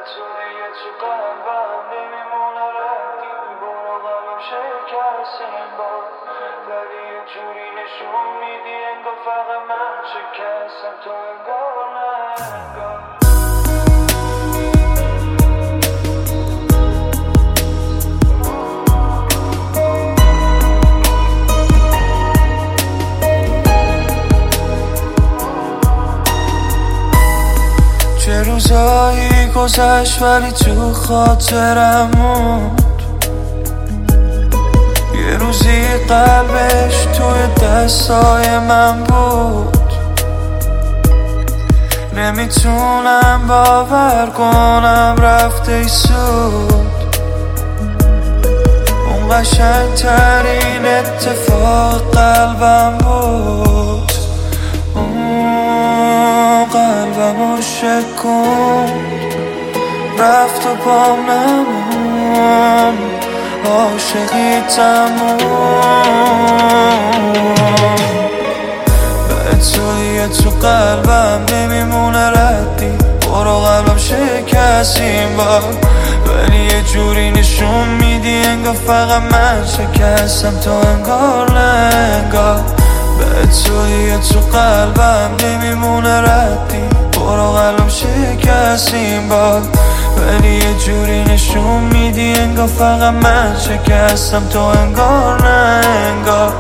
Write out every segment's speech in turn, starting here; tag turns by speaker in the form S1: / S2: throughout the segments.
S1: توی تو قلبم نمیمونه ردی، برو قلبم شکستیم بار، ولی یه جوری نشون میدی انگار فقط من شکستم، تو انگار نه انگار. چه روزایی گذشت ولی تو خاطرم موند، یه روزی قلبش توی دستای من بود، نمیتونم باور کنم رفته ای سود، اون قشنگترین اتفاق قلبم بود، قلبمو شکند رفت و پام نمون، عاشقی تموم. به توی تو قلبم نمیمونه ردی، برو قلبم شکستیم بار، ولی یه جوری نشون میدی انگار فقط من شکستم، تو انگار نه انگار. به توی تو قلبم نمیمونه ردی، برو قلبم شکستیم بار، ولی یه جوری نشون میدی انگار فقط من شکستم، تو انگار نه انگار.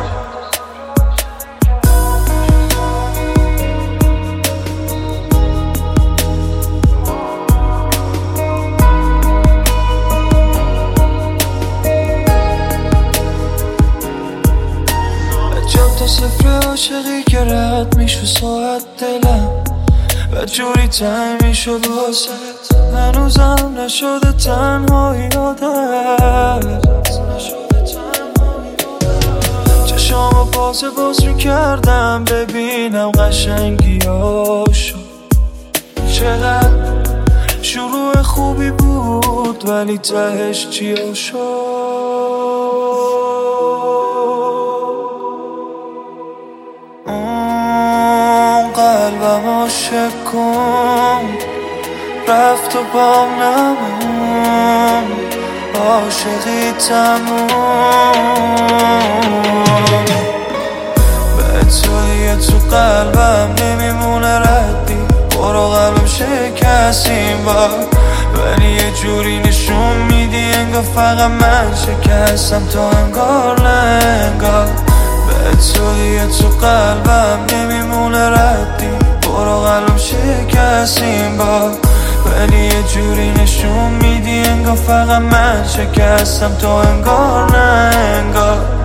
S1: تا صفر عاشقی که رد میشو ساعت دلم و جوری تنگ میشد واسه، هنوزم نشده تنهایی عادت، چشامو باز میکردم ببینم قشنگیاشو، چقدر شروع خوبی بود ولی تهش چیا شد. قلبمو شکند رفت و بام نمون، عاشقی تموم. به توی تو قلبم نمیمونه ردی، برو قلبم شکستیم بار، ولی یه جوری نشون میدی انگار فقط من شکستم، تو انگار نه انگار. به توی تو قلبم نمیمونه ردی، برو قلبم شکستیم بار، ولی یه جوری نشون میدی انگار فقط من شکستم، تو انگار نه انگار.